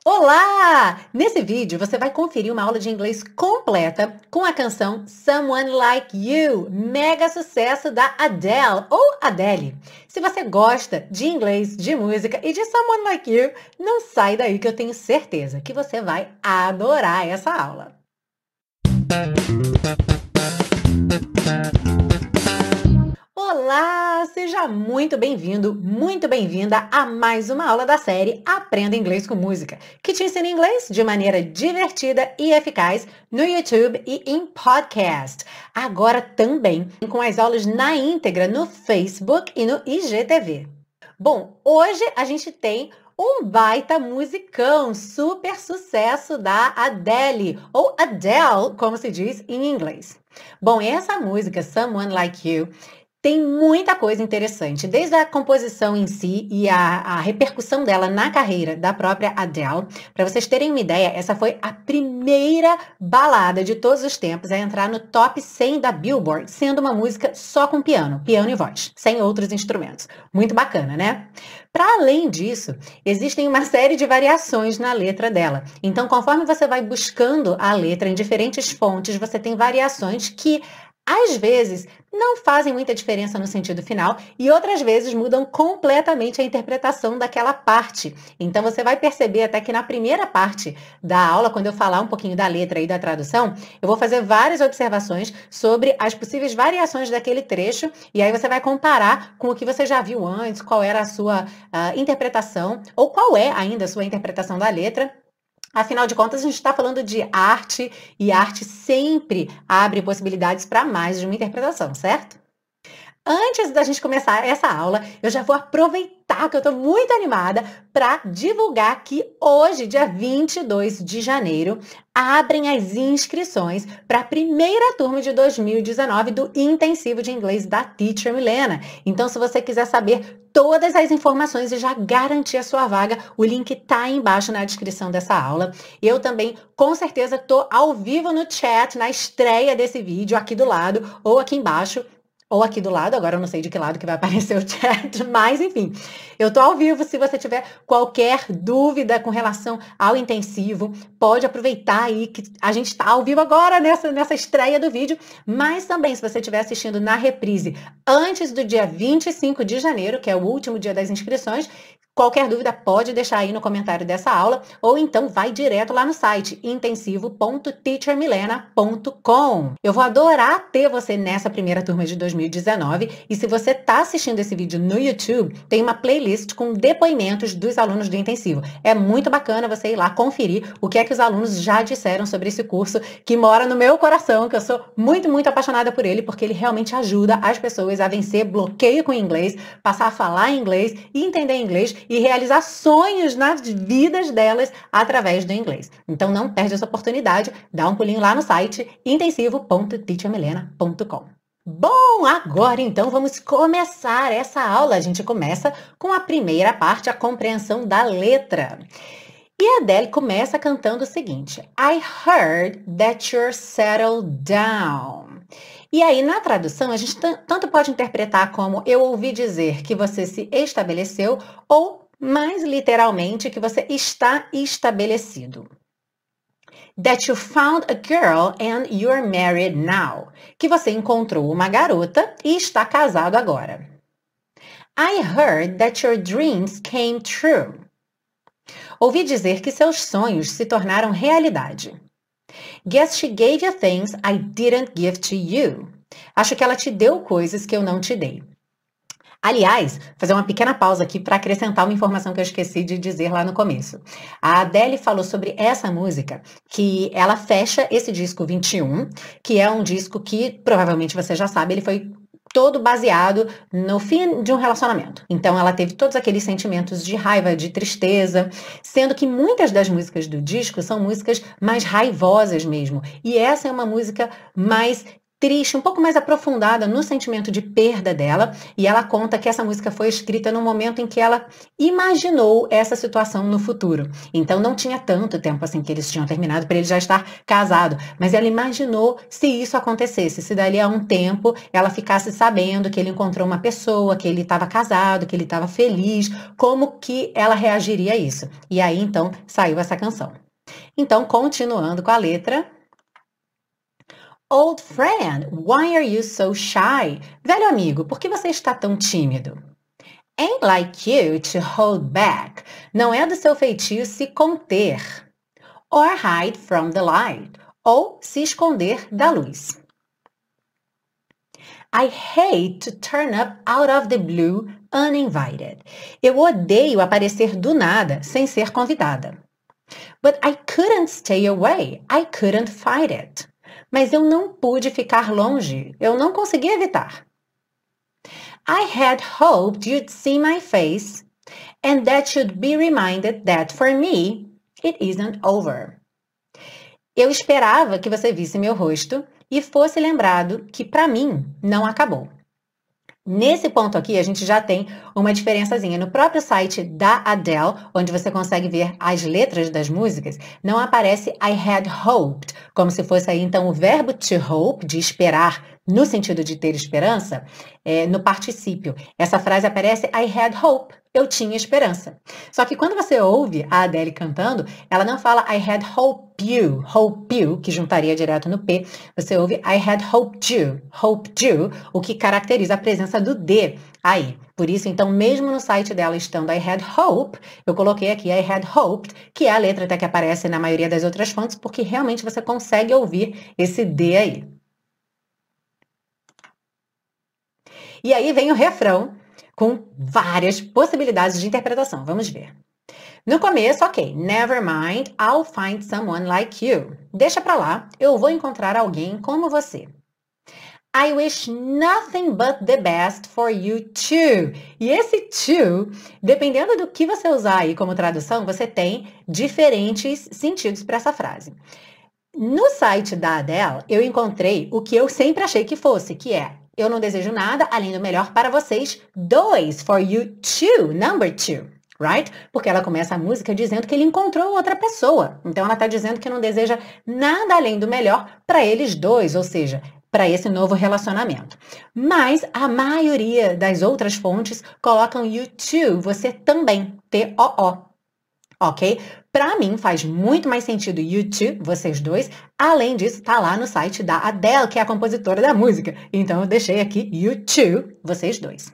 Olá! Nesse vídeo você vai conferir uma aula de inglês completa com a canção Someone Like You, mega sucesso da Adele ou Adele. Se você gosta de inglês, de música e de Someone Like You, não sai daí que eu tenho certeza que você vai adorar essa aula. Olá! Seja muito bem-vindo, muito bem-vinda a mais uma aula da série Aprenda Inglês com Música, que te ensina inglês de maneira divertida e eficaz no YouTube e em podcast. Agora também com as aulas na íntegra no Facebook e no IGTV. Bom, hoje a gente tem um baita musicão, super sucesso da Adele, ou Adele, como se diz em inglês. Bom, essa música, Someone Like You, tem muita coisa interessante, desde a composição em si e a repercussão dela na carreira da própria Adele. Para vocês terem uma ideia, essa foi a primeira balada de todos os tempos a entrar no top 100 da Billboard, sendo uma música só com piano e voz, sem outros instrumentos. Muito bacana, né? Para além disso, existem uma série de variações na letra dela. Então, conforme você vai buscando a letra em diferentes fontes, você tem variações que às vezes não fazem muita diferença no sentido final e outras vezes mudam completamente a interpretação daquela parte. Então você vai perceber até que na primeira parte da aula, quando eu falar um pouquinho da letra e da tradução, eu vou fazer várias observações sobre as possíveis variações daquele trecho e aí você vai comparar com o que você já viu antes, qual era a sua interpretação ou qual é ainda a sua interpretação da letra. Afinal de contas, a gente está falando de arte e arte sempre abre possibilidades para mais de uma interpretação, certo? Antes da gente começar essa aula, eu já vou aproveitar que eu estou muito animada para divulgar que hoje, dia 22 de janeiro, abrem as inscrições para a primeira turma de 2019 do Intensivo de Inglês da Teacher Milena. Então, se você quiser saber todas as informações e já garantir a sua vaga, o link está aí embaixo na descrição dessa aula. Eu também, com certeza, estou ao vivo no chat, na estreia desse vídeo, aqui do lado ou aqui embaixo. Ou aqui do lado, agora eu não sei de que lado que vai aparecer o chat, mas enfim, eu tô ao vivo. Se você tiver qualquer dúvida com relação ao intensivo, pode aproveitar aí que a gente tá ao vivo agora nessa estreia do vídeo, mas também se você estiver assistindo na reprise antes do dia 25 de janeiro, que é o último dia das inscrições, qualquer dúvida pode deixar aí no comentário dessa aula ou então vai direto lá no site intensivo.teachermilena.com. Eu vou adorar ter você nessa primeira turma de 2019 e se você está assistindo esse vídeo no YouTube, tem uma playlist com depoimentos dos alunos do intensivo. É muito bacana você ir lá conferir o que é que os alunos já disseram sobre esse curso que mora no meu coração, que eu sou muito, muito apaixonada por ele, porque ele realmente ajuda as pessoas a vencer bloqueio com inglês, passar a falar inglês e entender inglês e realizar sonhos nas vidas delas através do inglês. Então não perde essa oportunidade, dá um pulinho lá no site intensivo.teachermilena.com. Bom, agora então vamos começar essa aula. A gente começa com a primeira parte, a compreensão da letra. E a Adele começa cantando o seguinte: I heard that you're settled down. E aí, na tradução, a gente tanto pode interpretar como eu ouvi dizer que você se estabeleceu ou, mais literalmente, que você está estabelecido. That you found a girl and you're married now. Que você encontrou uma garota e está casado agora. I heard that your dreams came true. Ouvi dizer que seus sonhos se tornaram realidade. Guess she gave you things I didn't give to you. Acho que ela te deu coisas que eu não te dei. Aliás, fazer uma pequena pausa aqui para acrescentar uma informação que eu esqueci de dizer lá no começo. A Adele falou sobre essa música, que ela fecha esse disco 21, que é um disco que, provavelmente você já sabe, ele foi todo baseado no fim de um relacionamento. Então ela teve todos aqueles sentimentos de raiva, de tristeza, sendo que muitas das músicas do disco são músicas mais raivosas mesmo. E essa é uma música mais triste, um pouco mais aprofundada no sentimento de perda dela, e ela conta que essa música foi escrita no momento em que ela imaginou essa situação no futuro. Então não tinha tanto tempo assim que eles tinham terminado para ele já estar casado, mas ela imaginou se isso acontecesse, se dali a um tempo ela ficasse sabendo que ele encontrou uma pessoa, que ele estava casado, que ele estava feliz, como que ela reagiria a isso. E aí então saiu essa canção. Então, continuando com a letra. Old friend, why are you so shy? Velho amigo, por que você está tão tímido? Ain't like you to hold back. Não é do seu feitio se conter. Or hide from the light. Ou se esconder da luz. I hate to turn up out of the blue uninvited. Eu odeio aparecer do nada sem ser convidada. But I couldn't stay away. I couldn't fight it. Mas eu não pude ficar longe. Eu não consegui evitar. I had hoped you'd see my face and that you'd be reminded that for me, it isn't over. Eu esperava que você visse meu rosto e fosse lembrado que para mim não acabou. Nesse ponto aqui, a gente já tem uma diferençazinha. No próprio site da Adele, onde você consegue ver as letras das músicas, não aparece I had hoped, como se fosse aí, então, o verbo to hope, de esperar, no sentido de ter esperança, no particípio. Essa frase aparece I had hope, eu tinha esperança. Só que quando você ouve a Adele cantando, ela não fala I had hope you, que juntaria direto no P. Você ouve I had hoped you, o que caracteriza a presença do D aí. Por isso, então, mesmo no site dela estando I had hope, eu coloquei aqui I had hoped, que é a letra até que aparece na maioria das outras fontes, porque realmente você consegue ouvir esse D aí. E aí vem o refrão, com várias possibilidades de interpretação. Vamos ver. No começo, ok. Never mind, I'll find someone like you. Deixa pra lá, eu vou encontrar alguém como você. I wish nothing but the best for you too. E esse too, dependendo do que você usar aí como tradução, você tem diferentes sentidos para essa frase. No site da Adele, eu encontrei o que eu sempre achei que fosse, que é eu não desejo nada além do melhor para vocês dois, for you two, number two, right? Porque ela começa a música dizendo que ele encontrou outra pessoa. Então ela está dizendo que não deseja nada além do melhor para eles dois, ou seja, para esse novo relacionamento. Mas a maioria das outras fontes colocam you too, você também, T-O-O. Ok? Para mim faz muito mais sentido you two, vocês dois. Além disso, tá lá no site da Adele, que é a compositora da música. Então eu deixei aqui you two, vocês dois.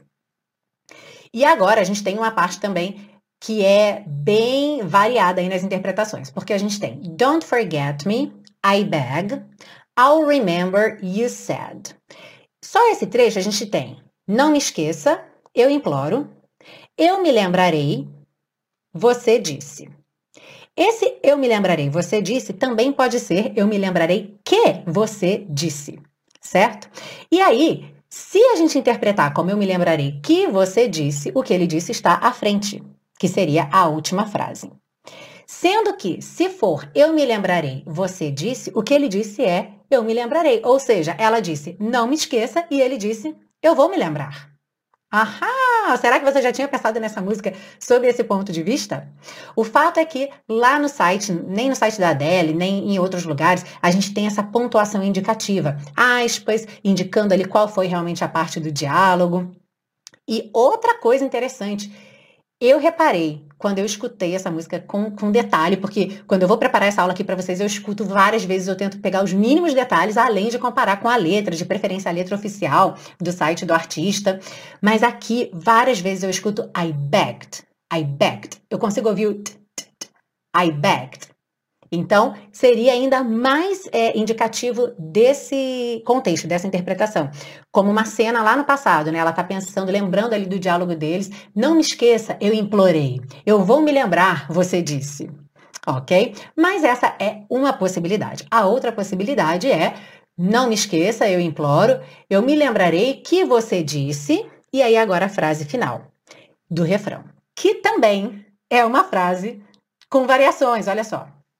E agora a gente tem uma parte também que é bem variada aí nas interpretações, porque a gente tem don't forget me, I beg, I'll remember you said. Só esse trecho a gente tem não me esqueça, eu imploro, eu me lembrarei, você disse. Esse eu me lembrarei, você disse, também pode ser eu me lembrarei que você disse, certo? E aí, se a gente interpretar como eu me lembrarei que você disse, o que ele disse está à frente, que seria a última frase. Sendo que, se for eu me lembrarei, você disse, o que ele disse é eu me lembrarei. Ou seja, ela disse não me esqueça e ele disse eu vou me lembrar. Ahá! Será que você já tinha pensado nessa música sob esse ponto de vista? O fato é que lá no site, nem no site da Adele, nem em outros lugares, a gente tem essa pontuação indicativa. Aspas, indicando ali qual foi realmente a parte do diálogo. E outra coisa interessante, eu reparei, quando eu escutei essa música com detalhe, porque quando eu vou preparar essa aula aqui para vocês, eu escuto várias vezes, eu tento pegar os mínimos detalhes, além de comparar com a letra, de preferência a letra oficial do site do artista. Mas aqui, várias vezes eu escuto I begged, I begged. Eu consigo ouvir o I begged. Então, seria ainda mais indicativo desse contexto, dessa interpretação. Como uma cena lá no passado, né? Ela está pensando, lembrando ali do diálogo deles. Não me esqueça, eu implorei. Eu vou me lembrar, você disse. Ok? Mas essa é uma possibilidade. A outra possibilidade é, não me esqueça, eu imploro. Eu me lembrarei que você disse. E aí agora a frase final do refrão. Que também é uma frase com variações, olha só.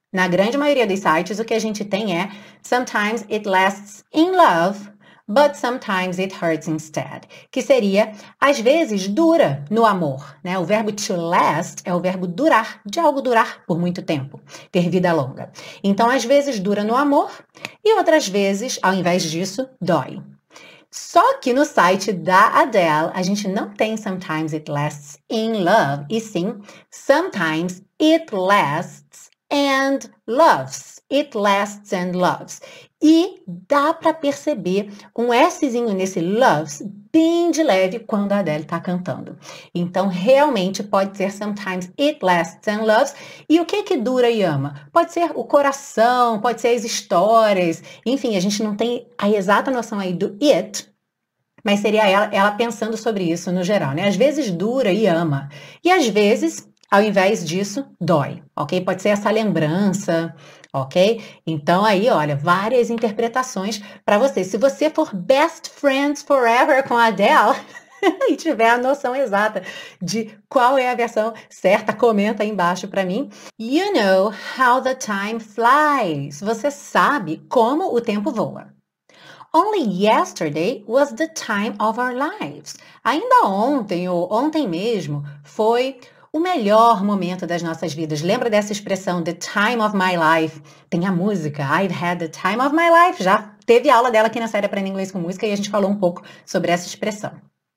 Na grande maioria dos sites, o que a gente tem é sometimes it lasts in love, but sometimes it hurts instead, que seria, às vezes, dura no amor, né? O verbo to last é o verbo durar, de algo durar por muito tempo, ter vida longa. Então, às vezes, dura no amor e outras vezes, ao invés disso, dói. Só que no site da Adele, a gente não tem sometimes it lasts in love, e sim sometimes it lasts and loves. It lasts and loves. E dá para perceber um Szinho nesse loves bem de leve quando a Adele está cantando. Então, realmente pode ser sometimes it lasts and loves. E o que dura e ama? Pode ser o coração, pode ser as histórias. Enfim, a gente não tem a exata noção aí do it, mas seria ela pensando sobre isso no geral, né? Às vezes dura e ama. E às vezes, ao invés disso, dói, ok? Pode ser essa lembrança, ok? Então aí, olha, várias interpretações para você. Se você for best friends forever com a Adele e tiver a noção exata de qual é a versão certa, comenta aí embaixo para mim. You know how the time flies. Você sabe como o tempo voa. Only yesterday was the time of our lives. Ainda ontem, ou ontem mesmo, foi o melhor momento das nossas vidas. Lembra dessa expressão, the time of my life? Tem a música, I've had the time of my life. Já teve aula dela aqui na série Aprenda Inglês com Música e a gente falou um pouco sobre essa expressão.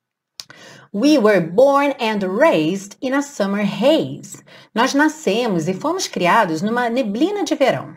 We were born and raised in a summer haze. Nós nascemos e fomos criados numa neblina de verão.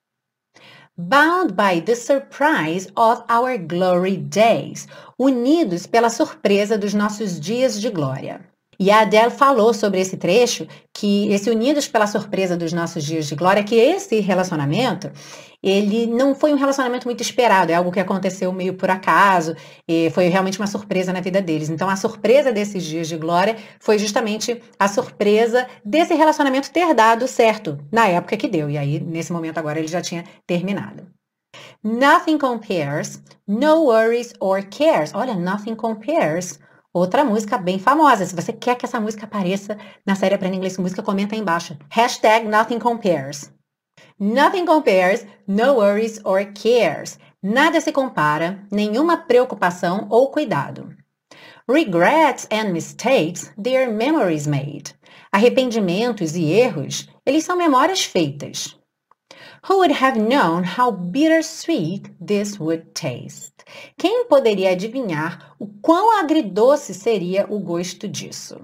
Bound by the surprise of our glory days. Unidos pela surpresa dos nossos dias de glória. E a Adele falou sobre esse trecho, que esse unidos pela surpresa dos nossos dias de glória, que esse relacionamento, ele não foi um relacionamento muito esperado, é algo que aconteceu meio por acaso, e foi realmente uma surpresa na vida deles. Então, a surpresa desses dias de glória foi justamente a surpresa desse relacionamento ter dado certo na época que deu. E aí, nesse momento agora, ele já tinha terminado. Nothing compares, no worries or cares. Olha, nothing compares. Outra música bem famosa. Se você quer que essa música apareça na série Aprenda Inglês com Música, comenta aí embaixo. Hashtag Nothing Compares. Nothing compares, no worries or cares. Nada se compara, nenhuma preocupação ou cuidado. Regrets and mistakes, their memories made. Arrependimentos e erros, eles são memórias feitas. Who would have known how bittersweet this would taste? Quem poderia adivinhar o quão agridoce seria o gosto disso?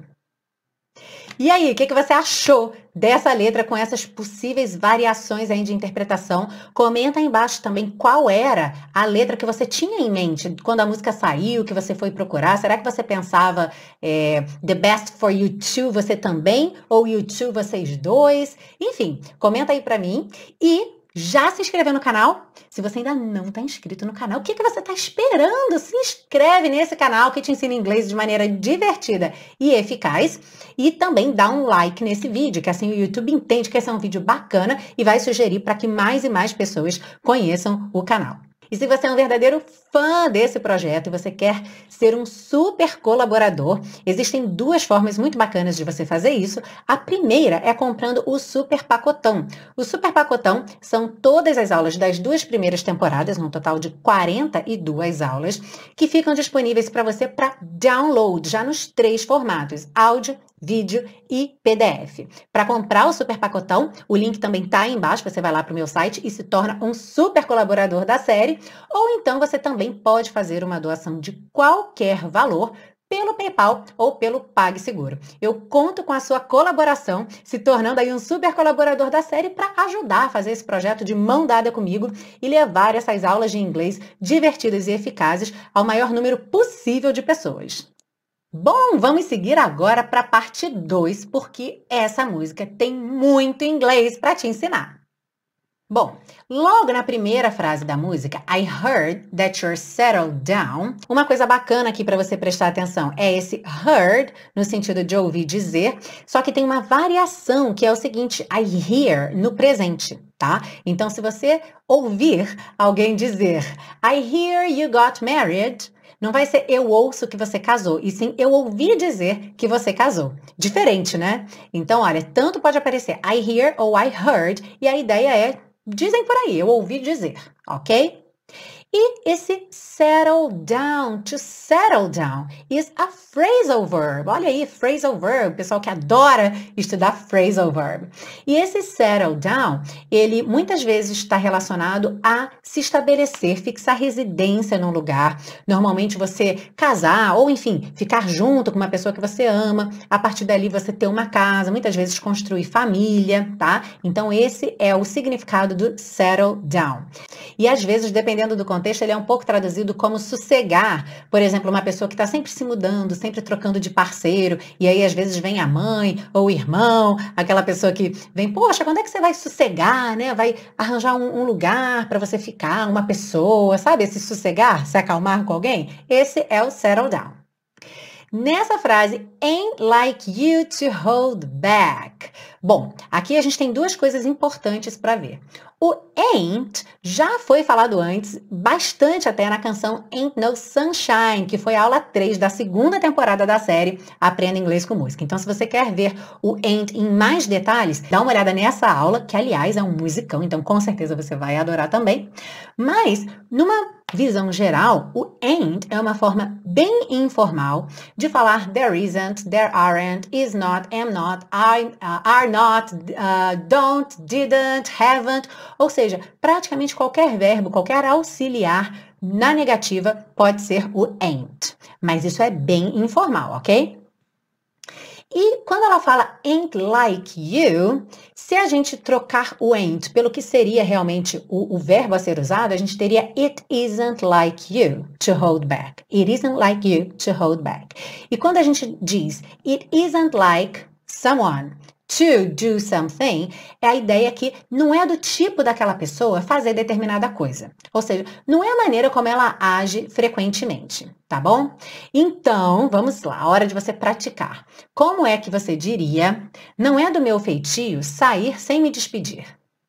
E aí, o que você achou dessa letra com essas possíveis variações aí de interpretação? Comenta aí embaixo também qual era a letra que você tinha em mente quando a música saiu, que você foi procurar. Será que você pensava The Best for You Two, você também? Ou You Two, vocês dois? Enfim, comenta aí pra mim. E já se inscreveu no canal? Se você ainda não está inscrito no canal, o que você está esperando? Se inscreve nesse canal que te ensina inglês de maneira divertida e eficaz. E também dá um like nesse vídeo, que assim o YouTube entende que esse é um vídeo bacana e vai sugerir para que mais e mais pessoas conheçam o canal. E se você é um verdadeiro fã desse projeto e você quer ser um super colaborador, existem duas formas muito bacanas de você fazer isso. A primeira é comprando o Super Pacotão. O Super Pacotão são todas as aulas das 2 primeiras temporadas, num total de 42 aulas, que ficam disponíveis para você para download, já nos 3 formatos, áudio, vídeo e PDF. Para comprar o Super Pacotão, o link também está aí embaixo, você vai lá para o meu site e se torna um super colaborador da série, ou então você também pode fazer uma doação de qualquer valor pelo PayPal ou pelo PagSeguro. Eu conto com a sua colaboração, se tornando aí um super colaborador da série para ajudar a fazer esse projeto de mão dada comigo e levar essas aulas de inglês divertidas e eficazes ao maior número possível de pessoas. Bom, vamos seguir agora para a parte 2, porque essa música tem muito inglês para te ensinar. Bom, logo na primeira frase da música, I heard that you're settled down. Uma coisa bacana aqui para você prestar atenção é esse heard, no sentido de ouvir dizer, só que tem uma variação que é o seguinte, I hear, no presente, tá? Então, se você ouvir alguém dizer I hear you got married, Não vai ser eu ouço que você casou, e sim eu ouvi dizer que você casou. Diferente, né? Então, olha, tanto pode aparecer I hear ou I heard, e a ideia é, dizem por aí, eu ouvi dizer, ok? E esse settle down, to settle down, is a phrasal verb. Olha aí, phrasal verb, pessoal que adora estudar phrasal verb. E esse settle down, ele muitas vezes está relacionado a se estabelecer, fixar residência num lugar. Normalmente você casar, ou enfim, ficar junto com uma pessoa que você ama. A partir dali você ter uma casa, muitas vezes construir família, tá? Então esse é o significado do settle down. E às vezes, dependendo do contexto, ele é um pouco traduzido como sossegar. Por exemplo, uma pessoa que está sempre se mudando, sempre trocando de parceiro, e aí às vezes vem a mãe ou o irmão, aquela pessoa que vem, poxa, quando é que você vai sossegar, né? Vai arranjar um lugar para você ficar, uma pessoa, sabe? Esse sossegar, se acalmar com alguém. Esse é o settle down. Nessa frase, ain't like you to hold back. Bom, aqui a gente tem duas coisas importantes para ver. O ain't já foi falado antes, bastante até na canção Ain't No Sunshine, que foi a aula 3 da segunda temporada da série Aprenda Inglês com Música. Então, se você quer ver o ain't em mais detalhes, dá uma olhada nessa aula, que aliás é um musicão, então com certeza você vai adorar também. Mas, numa visão geral, o ain't é uma forma bem informal de falar there isn't, there aren't, is not, am not, are not, don't, didn't, haven't. Ou seja, praticamente qualquer verbo, qualquer auxiliar na negativa pode ser o ain't. Mas isso é bem informal, ok? E quando ela fala ain't like you, se a gente trocar o ain't pelo que seria realmente o verbo a ser usado, a gente teria it isn't like you to hold back. It isn't like you to hold back. E quando a gente diz it isn't like someone to do something, é a ideia que não é do tipo daquela pessoa fazer determinada coisa. Ou seja, não é a maneira como ela age frequentemente, tá bom? Então, vamos lá, hora de você praticar. Como é que você diria, não é do meu feitio sair sem me despedir?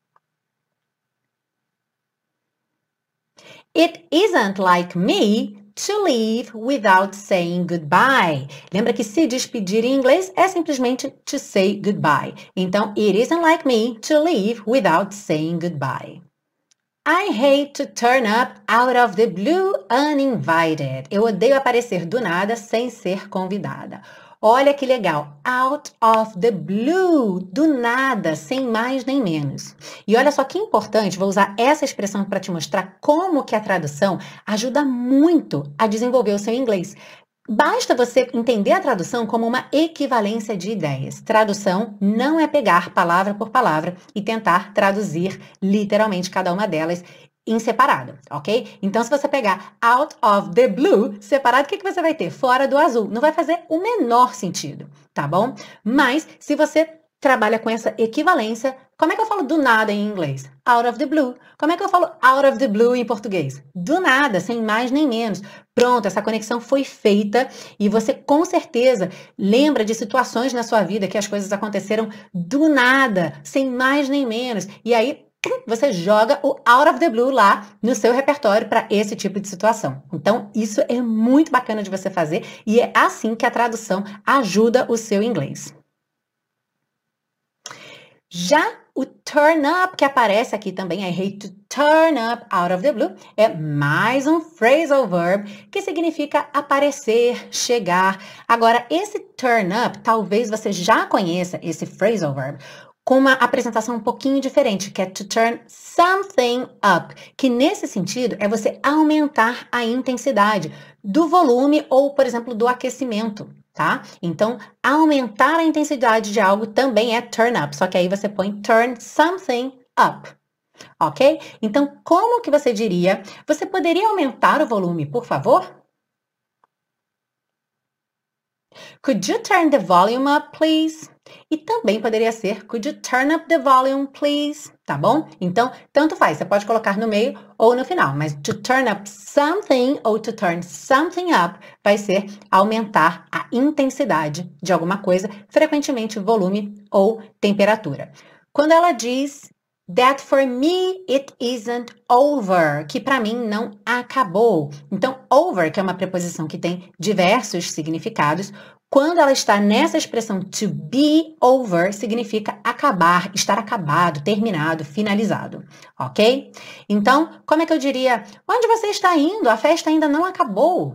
It isn't like me to leave without saying goodbye. Lembra que se despedir em inglês é simplesmente to say goodbye. Então, it isn't like me to leave without saying goodbye. I hate to turn up out of the blue uninvited. Eu odeio aparecer do nada sem ser convidada. Olha que legal, out of the blue, do nada, sem mais nem menos. E olha só que importante, vou usar essa expressão para te mostrar como que a tradução ajuda muito a desenvolver o seu inglês. Basta você entender a tradução como uma equivalência de ideias. Tradução não é pegar palavra por palavra e tentar traduzir literalmente cada uma delas em separado, ok? Então, se você pegar out of the blue separado, o que você vai ter? Fora do azul. Não vai fazer o menor sentido, tá bom? Mas, se você trabalha com essa equivalência, como é que eu falo do nada em inglês? Out of the blue. Como é que eu falo out of the blue em português? Do nada, sem mais nem menos. Pronto, essa conexão foi feita e você com certeza lembra de situações na sua vida que as coisas aconteceram do nada, sem mais nem menos. E aí, você joga o out of the blue lá no seu repertório para esse tipo de situação. Então, isso é muito bacana de você fazer e é assim que a tradução ajuda o seu inglês. Já o turn up, que aparece aqui também, I hate to turn up out of the blue, é mais um phrasal verb que significa aparecer, chegar. Agora, esse turn up, talvez você já conheça esse phrasal verb com uma apresentação um pouquinho diferente, que é to turn something up, que nesse sentido é você aumentar a intensidade do volume ou, por exemplo, do aquecimento. Tá? Então, aumentar a intensidade de algo também é turn up, só que aí você põe turn something up, ok? Então, como que você diria? Você poderia aumentar o volume, por favor? Could you turn the volume up, please? E também poderia ser could you turn up the volume, please? Tá bom? Então, tanto faz, você pode colocar no meio ou no final, mas to turn up something ou to turn something up vai ser aumentar a intensidade de alguma coisa, frequentemente volume ou temperatura. Quando ela diz That for me it isn't over, que para mim não acabou. Então, over, que é uma preposição que tem diversos significados, quando ela está nessa expressão to be over, significa acabar, estar acabado, terminado, finalizado, ok? Então, como é que eu diria? Onde você está indo? A festa ainda não acabou.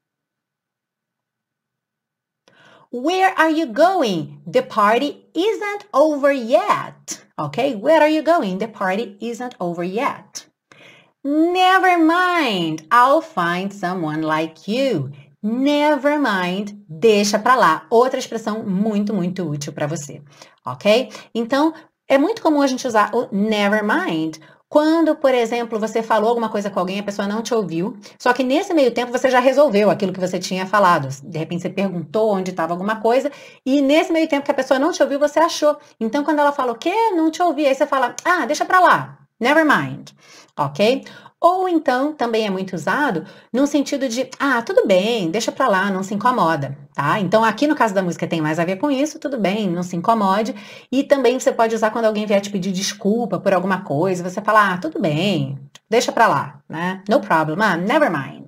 Where are you going? The party isn't over yet. Okay, where are you going? The party isn't over yet. Never mind, I'll find someone like you. Never mind, deixa pra lá. Outra expressão muito, muito útil para você, ok? Então, é muito comum a gente usar o never mind quando, por exemplo, você falou alguma coisa com alguém, a pessoa não te ouviu, só que nesse meio tempo você já resolveu aquilo que você tinha falado. De repente você perguntou onde estava alguma coisa e nesse meio tempo que a pessoa não te ouviu, você achou. Então, quando ela fala o quê? Não te ouvi. Aí você fala, deixa pra lá. Never mind, ok? Ou então, também é muito usado no sentido de, tudo bem, deixa pra lá, não se incomoda, tá? Então, aqui no caso da música tem mais a ver com isso, tudo bem, não se incomode. E também você pode usar quando alguém vier te pedir desculpa por alguma coisa, você fala, tudo bem, deixa pra lá, né? No problem, never mind.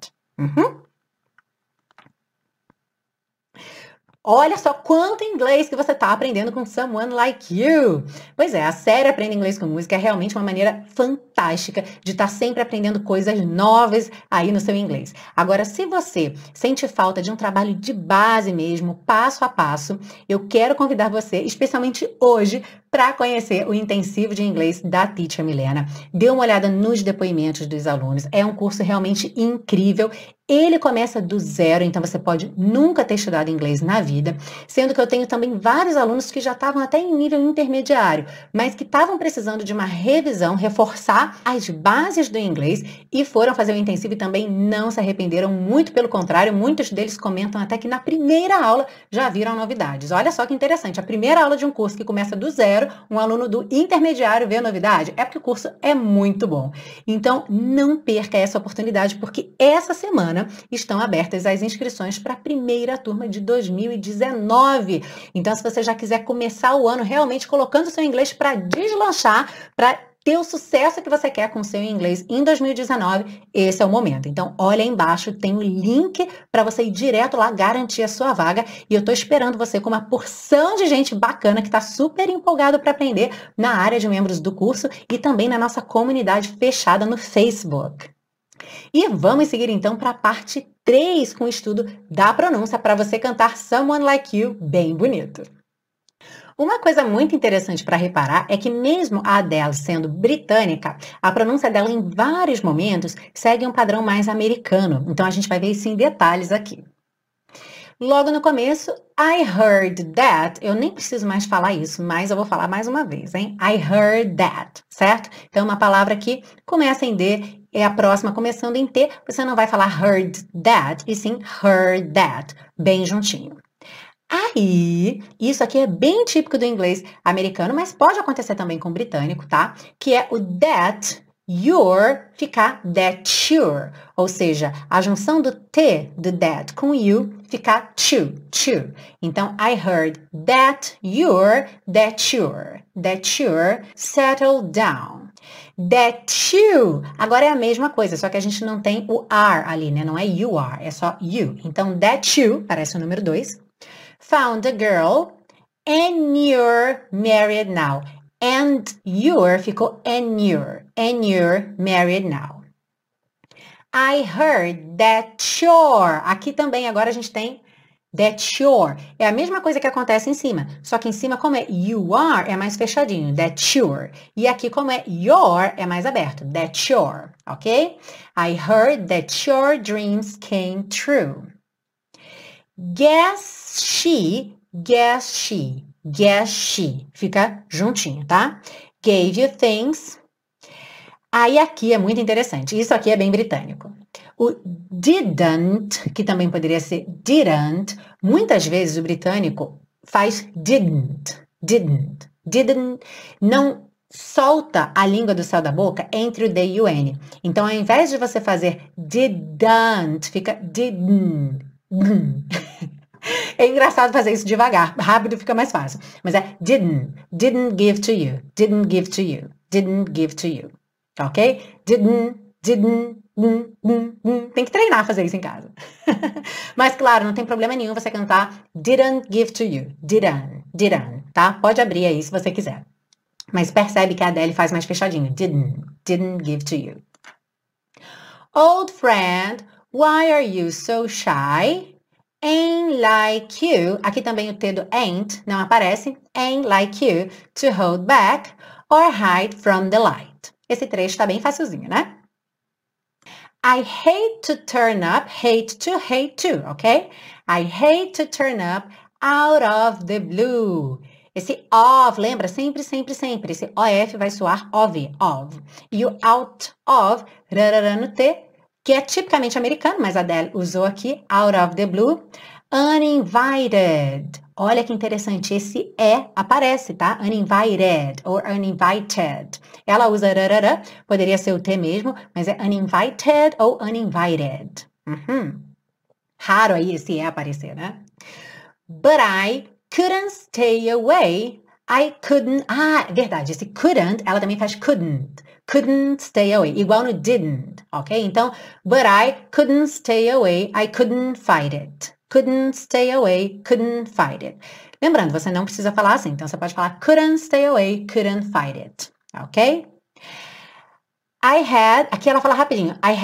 Olha só quanto inglês que você está aprendendo com Someone Like You. Pois é, a série Aprenda Inglês com Música é realmente uma maneira fantástica de estar sempre aprendendo coisas novas aí no seu inglês. Agora, se você sente falta de um trabalho de base mesmo, passo a passo, eu quero convidar você, especialmente hoje, para conhecer o intensivo de inglês da Teacher Milena. Dê uma olhada nos depoimentos dos alunos. É um curso realmente incrível. Ele começa do zero, então você pode nunca ter estudado inglês na vida, sendo que eu tenho também vários alunos que já estavam até em nível intermediário, mas que estavam precisando de uma revisão, reforçar as bases do inglês e foram fazer o intensivo e também não se arrependeram, muito pelo contrário, muitos deles comentam até que na primeira aula já viram novidades. Olha só que interessante, a primeira aula de um curso que começa do zero, um aluno do intermediário vê novidade, é porque o curso é muito bom. Então, não perca essa oportunidade, porque essa semana estão abertas as inscrições para a primeira turma de 2019. Então, se você já quiser começar o ano realmente colocando o seu inglês para deslanchar, para ter o sucesso que você quer com o seu inglês em 2019, esse é o momento. Então, olha aí embaixo, tem o link para você ir direto lá garantir a sua vaga e eu estou esperando você com uma porção de gente bacana que está super empolgado para aprender na área de membros do curso e também na nossa comunidade fechada no Facebook. E vamos seguir então para a parte 3 com o estudo da pronúncia para você cantar Someone Like You bem bonito. Uma coisa muito interessante para reparar é que mesmo a Adele sendo britânica, a pronúncia dela em vários momentos segue um padrão mais americano. Então a gente vai ver isso em detalhes aqui. Logo no começo, I heard that. Eu nem preciso mais falar isso, mas eu vou falar mais uma vez, hein? I heard that, certo? Então, uma palavra que começa em D, é a próxima começando em T, você não vai falar heard that, e sim heard that, bem juntinho. Aí, isso aqui é bem típico do inglês americano, mas pode acontecer também com o britânico, tá? Que é o that, your, ficar that your. Ou seja, a junção do T, do that, com you, ficar to. Então, I heard that your settle down. That you, agora é a mesma coisa, só que a gente não tem o are ali, né? Não é you are, é só you. Então, that you, parece o número 2. Found a girl and you're married now. And your ficou and you're married now. I heard that you're. Aqui também agora a gente tem that you're. É a mesma coisa que acontece em cima, só que em cima como é you are é mais fechadinho, that you're. E aqui como é your é mais aberto, that you're, ok? I heard that your dreams came true. Guess she. Fica juntinho, tá? Gave you things. Aí aqui é muito interessante. Isso aqui é bem britânico. O didn't, que também poderia ser didn't, muitas vezes o britânico faz didn't. Não solta a língua do céu da boca entre o D e o N. Então, ao invés de você fazer didn't, fica didn't. É engraçado fazer isso devagar, rápido fica mais fácil. Mas é didn't give to you. didn't give to you. Ok? Didn't. Tem que treinar a fazer isso em casa. Mas, claro, não tem problema nenhum você cantar didn't give to you. Didn't, tá? Pode abrir aí se você quiser. Mas percebe que a Adele faz mais fechadinho. Didn't give to you. Old friend, why are you so shy? Ain't like you. Aqui também o T do ain't não aparece. Ain't like you to hold back or hide from the light. Esse trecho tá bem facilzinho, né? I hate to turn up, hate to, ok? I hate to turn up out of the blue. Esse of, lembra? Sempre. Esse OF vai soar of. E o out of, rarará no T, que é tipicamente americano, mas a Adele usou aqui, out of the blue. Uninvited. Olha que interessante, esse aparece, tá? Uninvited or uninvited. Ela usa rarará, poderia ser o T mesmo, mas é uninvited ou uninvited. Raro aí esse aparecer, né? But I couldn't stay away. I couldn't... Ah, verdade, esse couldn't, ela também faz couldn't. Couldn't stay away, igual no didn't, ok? Então, but I couldn't stay away. I couldn't fight it. Couldn't stay away, couldn't fight it. Lembrando, você não precisa falar assim, então você pode falar couldn't stay away, couldn't fight it, ok? I had, aqui ela fala rapidinho, I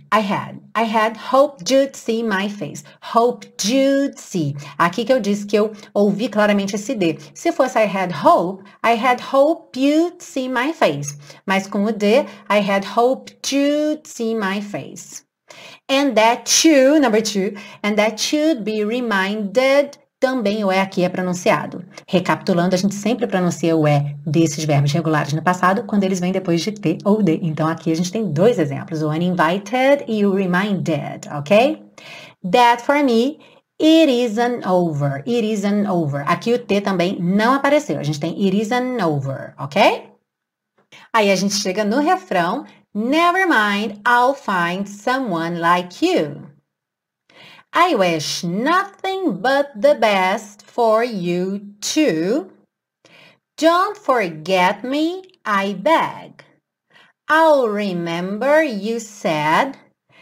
had hoped you'd see my face. Hoped you'd see. Aqui que eu disse que eu ouvi claramente esse D. Se fosse I had hope you'd see my face. Mas com o D, I had hoped you'd see my face. And that you, number 2, and that you'd be reminded, também o E aqui é pronunciado. Recapitulando, a gente sempre pronuncia o E desses verbos regulares no passado quando eles vêm depois de T ou D. Então, aqui a gente tem 2 exemplos, o uninvited e o reminded, ok? That for me, it isn't over. It isn't over. Aqui o T também não apareceu. A gente tem it isn't over, ok? Aí a gente chega no refrão. Never mind, I'll find someone like you. I wish nothing but the best for you too. Don't forget me, I beg. I'll remember you said.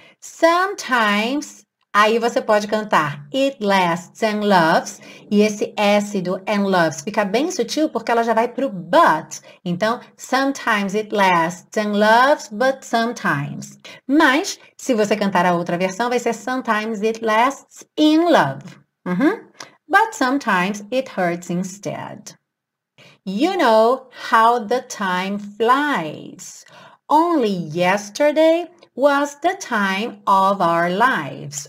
Sometimes, aí você pode cantar it lasts and loves, e esse S do and loves fica bem sutil porque ela já vai pro but. Então, sometimes it lasts and loves, but sometimes. Mas, se você cantar a outra versão, vai ser sometimes it lasts in love. But sometimes it hurts instead. You know how the time flies. Only yesterday was the time of our lives,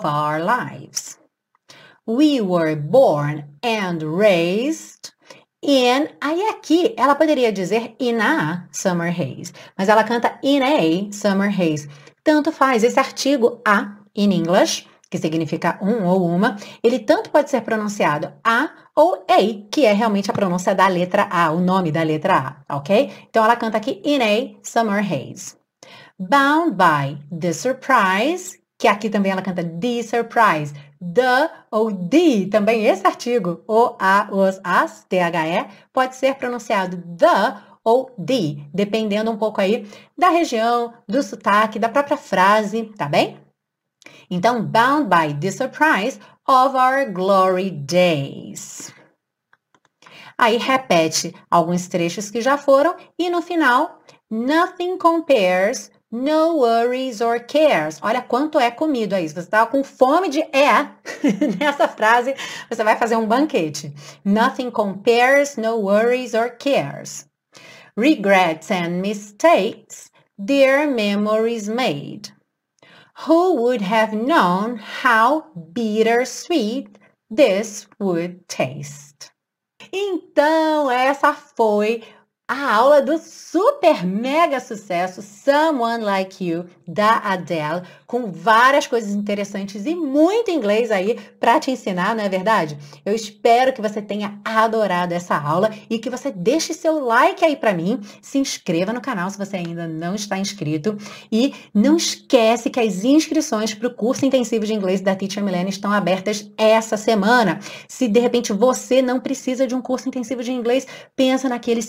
We were born and raised in... Aí aqui, ela poderia dizer in a summer haze, mas ela canta in a summer haze. Tanto faz, esse artigo a, in English, que significa um ou uma, ele tanto pode ser pronunciado a ou a, que é realmente a pronúncia da letra A, o nome da letra A, ok? Então, ela canta aqui in a summer haze. Bound by the surprise, que aqui também ela canta the surprise, the ou the, também esse artigo, o, a, os, as, the, pode ser pronunciado the ou the, dependendo um pouco aí da região, do sotaque, da própria frase, tá bem? Então, bound by the surprise of our glory days. Aí repete alguns trechos que já foram e no final, nothing compares, no worries or cares. Olha quanto é comido aí. Se você está com fome de nessa frase, você vai fazer um banquete. Nothing compares, no worries or cares. Regrets and mistakes, their memories made. Who would have known how bittersweet this would taste? Então, essa foi a aula do super mega sucesso Someone Like You, da Adele, com várias coisas interessantes e muito inglês aí para te ensinar, não é verdade? Eu espero que você tenha adorado essa aula e que você deixe seu like aí para mim, se inscreva no canal se você ainda não está inscrito e não esquece que as inscrições para o curso intensivo de inglês da Teacher Milene estão abertas essa semana. Se de repente você não precisa de um curso intensivo de inglês, pensa naquele seu amigo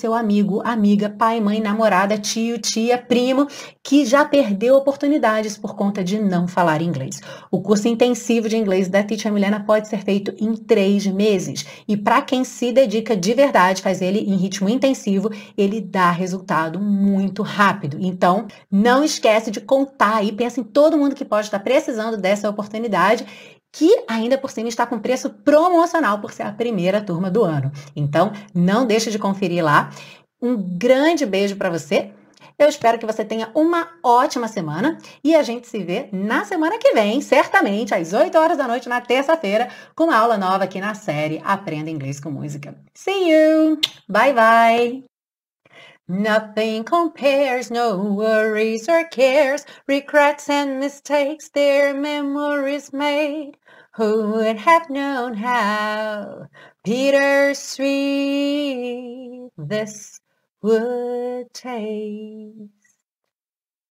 amigo, amiga, pai, mãe, namorada, tio, tia, primo, que já perdeu oportunidades por conta de não falar inglês. O curso intensivo de inglês da Teacher Milena pode ser feito em 3 meses. E para quem se dedica de verdade, faz ele em ritmo intensivo, ele dá resultado muito rápido. Então, não esquece de contar e pensa em todo mundo que pode estar precisando dessa oportunidade, que ainda por cima está com preço promocional por ser a primeira turma do ano. Então, não deixe de conferir lá. Um grande beijo para você. Eu espero que você tenha uma ótima semana e a gente se vê na semana que vem, certamente, às 8 horas da noite, na terça-feira, com uma aula nova aqui na série Aprenda Inglês com Música. See you! Bye, bye! Nothing compares, no worries or cares, regrets and mistakes, their memories made. Who would have known how bittersweet this would taste?